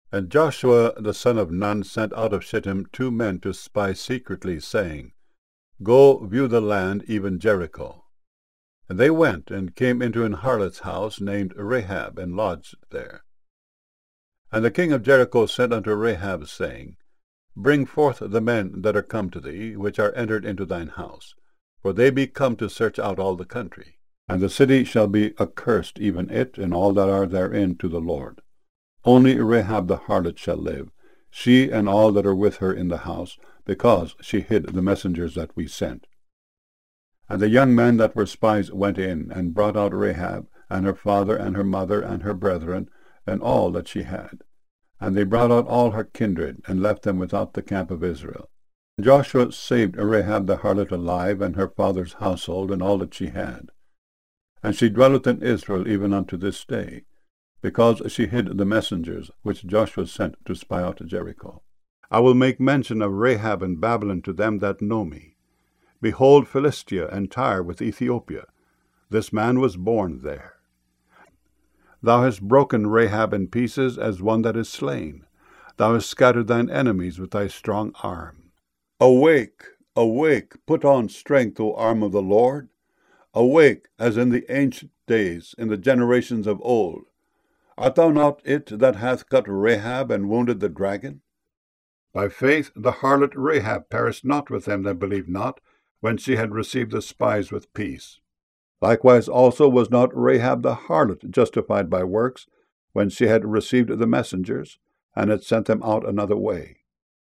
And Joshua the son of Nun sent out of Shittim 2 men to spy secretly, saying, Go view the land, even Jericho. And they went, and came into an harlot's house named Rahab, and lodged there. And the king of Jericho sent unto Rahab, saying, Bring forth the men that are come to thee, which are entered into thine house, for they be come to search out all the country. And the city shall be accursed, even it, and all that are therein, to the Lord. Only Rahab the harlot shall live, she and all that are with her in the house, because she hid the messengers that we sent. And the young men that were spies went in, and brought out Rahab, and her father, and her mother, and her brethren, and all that she had. And they brought out all her kindred, and left them without the camp of Israel. And Joshua saved Rahab the harlot alive, and her father's household, and all that she had. And she dwelleth in Israel even unto this day, because she hid the messengers which Joshua sent to spy out Jericho. I will make mention of Rahab and Babylon to them that know me. Behold, Philistia and Tyre with Ethiopia. This man was born there. Thou hast broken Rahab in pieces as one that is slain. Thou hast scattered thine enemies with thy strong arm. Awake, awake, put on strength, O arm of the Lord. Awake, as in the ancient days, in the generations of old. Art thou not it that hath cut Rahab and wounded the dragon? By faith the harlot Rahab perished not with them that believed not, when she had received the spies with peace. Likewise also was not Rahab the harlot justified by works, when she had received the messengers, and had sent them out another way.